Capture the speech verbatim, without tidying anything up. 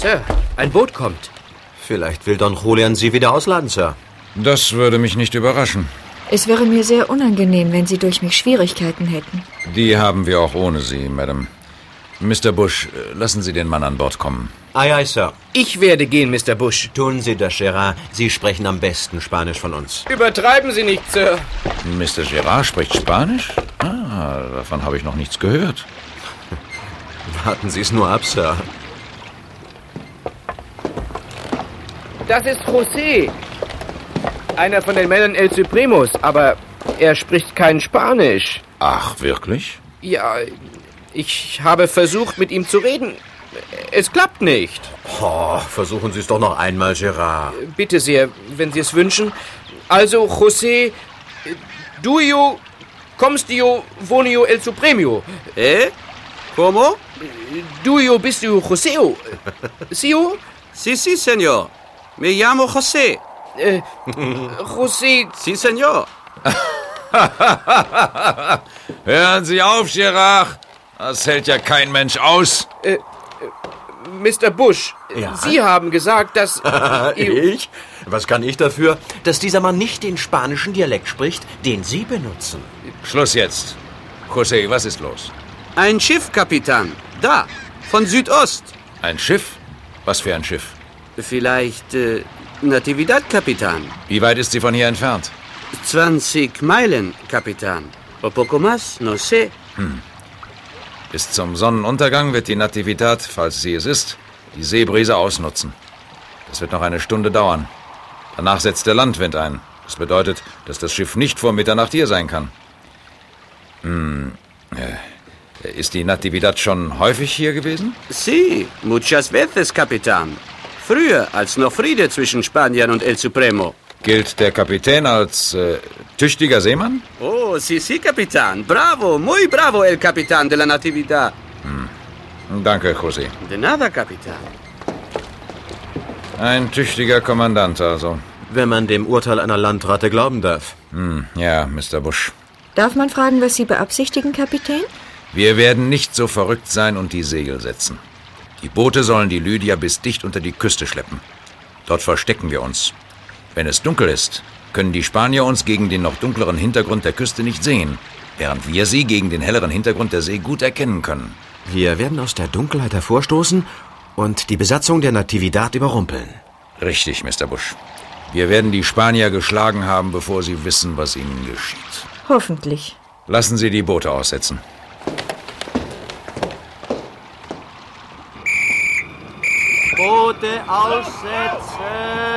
Sir, ein Boot kommt. Vielleicht will Don Julian Sie wieder ausladen, Sir. Das würde mich nicht überraschen. Es wäre mir sehr unangenehm, wenn Sie durch mich Schwierigkeiten hätten. Die haben wir auch ohne Sie, Madame. Mister Bush, lassen Sie den Mann an Bord kommen. Aye, aye, Sir. Ich werde gehen, Mister Bush. Tun Sie das, Gerard. Sie sprechen am besten Spanisch von uns. Übertreiben Sie nicht, Sir. Mister Gerard spricht Spanisch? Ah, davon habe ich noch nichts gehört. Warten Sie es nur ab, Sir. Das ist José. Einer von den Männern El Supremos, aber er spricht kein Spanisch. Ach, wirklich? Ja, ich habe versucht, mit ihm zu reden. Es klappt nicht. Oh, versuchen Sie es doch noch einmal, Gerard. Bitte sehr, wenn Sie es wünschen. Also, José, duyo, comstio, vonio El Supremo. Eh? ¿Cómo? Duyo bist du Joseo. Sio? Sí, sí, señor. Me llamo José. Äh, José. Sí, señor. Hören Sie auf, Gerard. Das hält ja kein Mensch aus. Äh, Mister Bush, Ja? Sie haben gesagt, dass... Ich? Was kann ich dafür, dass dieser Mann nicht den spanischen Dialekt spricht, den Sie benutzen? Schluss jetzt. José, was ist los? Ein Schiff, Kapitän. Da, von Südost. Ein Schiff? Was für ein Schiff? Vielleicht äh, Natividad, Kapitän. Wie weit ist sie von hier entfernt? zwanzig Meilen, Kapitän. O poco más, no sé. Hm. Bis zum Sonnenuntergang wird die Natividad, falls sie es ist, die Seebrise ausnutzen. Das wird noch eine Stunde dauern. Danach setzt der Landwind ein. Das bedeutet, dass das Schiff nicht vor Mitternacht hier sein kann. Hm. Äh, ist die Natividad schon häufig hier gewesen? Sí, muchas veces, Kapitän. Früher, als noch Friede zwischen Spaniern und El Supremo. Gilt der Kapitän als äh, tüchtiger Seemann? Oh, sí, sí, Kapitän. Bravo, muy bravo, el Capitán de la Natividad. Hm. Danke, José. De nada, Kapitän. Ein tüchtiger Kommandant also. Wenn man dem Urteil einer Landratte glauben darf. Hm, ja, Mister Bush. Darf man fragen, was Sie beabsichtigen, Kapitän? Wir werden nicht so verrückt sein und die Segel setzen. Die Boote sollen die Lydia bis dicht unter die Küste schleppen. Dort verstecken wir uns. Wenn es dunkel ist, können die Spanier uns gegen den noch dunkleren Hintergrund der Küste nicht sehen, während wir sie gegen den helleren Hintergrund der See gut erkennen können. Wir werden aus der Dunkelheit hervorstoßen und die Besatzung der Natividad überrumpeln. Richtig, Mister Bush. Wir werden die Spanier geschlagen haben, bevor sie wissen, was ihnen geschieht. Hoffentlich. Lassen Sie die Boote aussetzen. Boote aussetzen!